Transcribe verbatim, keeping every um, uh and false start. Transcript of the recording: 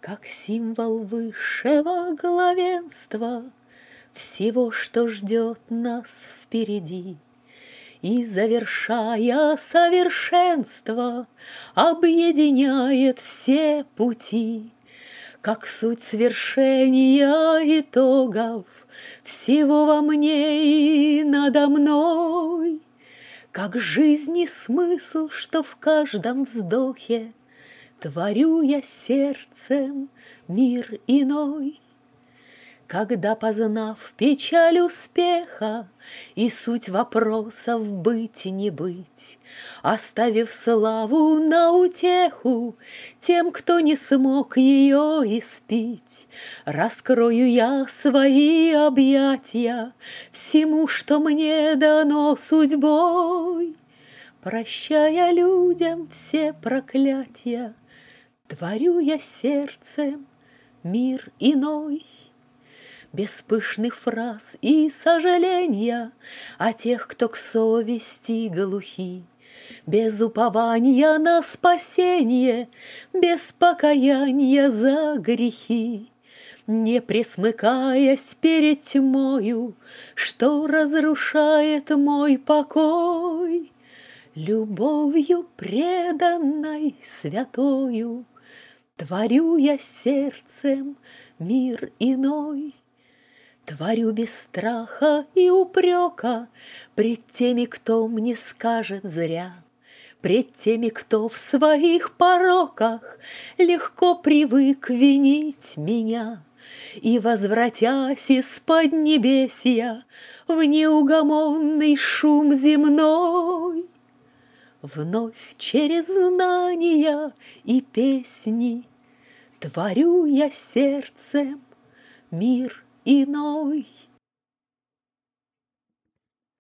как символ высшего главенства всего, что ждет нас впереди. И, завершая совершенство, объединяет все пути, как суть свершения итогов всего во мне и надо мной, как жизни смысл, что в каждом вздохе творю я сердцем мир иной. Когда, познав печаль успеха и суть вопросов быть и не быть, оставив славу на утеху тем, кто не смог ее испить, раскрою я свои объятия всему, что мне дано судьбой, прощая людям все проклятия, творю я сердцем мир иной. Без пышных фраз и сожаления о тех, кто к совести глухи, без упования на спасение, без покаяния за грехи, не пресмыкаясь перед тьмою, что разрушает мой покой, любовью преданной святою творю я сердцем мир иной. Творю без страха и упрека пред теми, кто мне скажет зря, пред теми, кто в своих пороках легко привык винить меня. И, возвратясь из-под небесья в неугомонный шум земной, вновь через знания и песни творю я сердцем мир иной.